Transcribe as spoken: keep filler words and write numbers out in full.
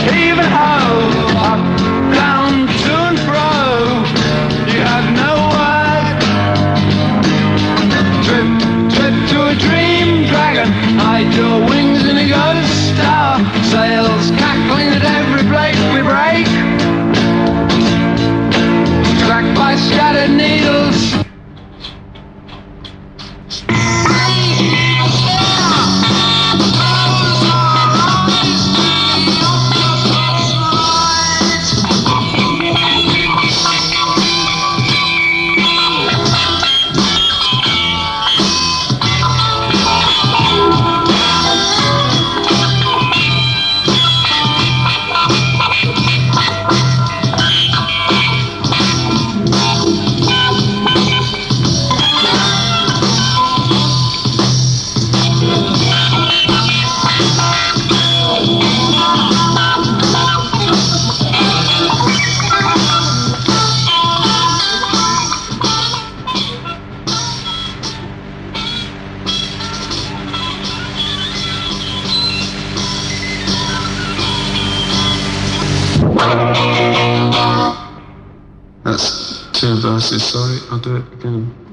heave and ho, up, down, to and fro. You have no word. Trip, trip to a dream dragon, hide your wings in a ghost star. Sails cackling at every place we break, tracked by scattered needles. That's two verses, sorry, I'll do it again.